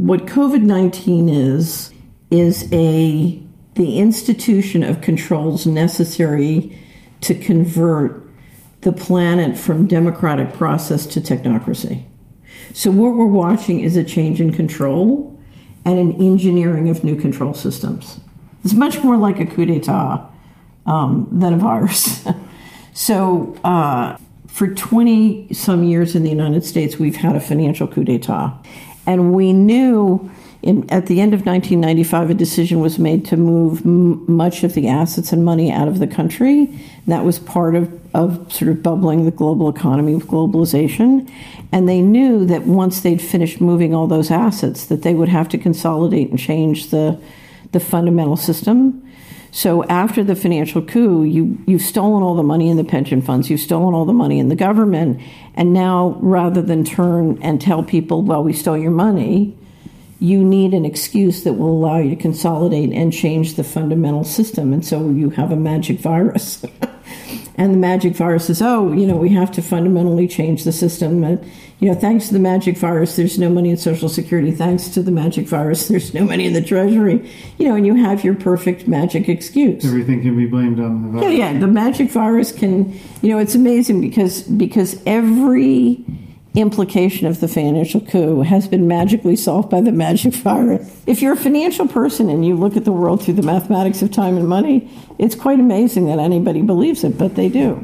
what COVID-19 is the institution of controls necessary to convert the planet from democratic process to technocracy. So what we're watching is a change in control and an engineering of new control systems. It's much more like a coup d'etat than a virus. So for 20 some years in the United States, we've had a financial coup d'etat. And we knew at the end of 1995, a decision was made to move much of the assets and money out of the country. And that was part of sort of bubbling the global economy with globalization. And they knew that once they'd finished moving all those assets, that they would have to consolidate and change the fundamental system. So after the financial coup, you've stolen all the money in the pension funds, you've stolen all the money in the government, and now rather than turn and tell people, well, we stole your money, you need an excuse that will allow you to consolidate and change the fundamental system. And so you have a magic virus. And the magic virus is, we have to fundamentally change the system. And, thanks to the magic virus, there's no money in Social Security. Thanks to the magic virus, there's no money in the Treasury. And you have your perfect magic excuse. Everything can be blamed on the virus. Yeah, the magic virus can, it's amazing because every implication of the financial coup has been magically solved by the magic virus. If you're a financial person and you look at the world through the mathematics of time and money, it's quite amazing that anybody believes it, but they do.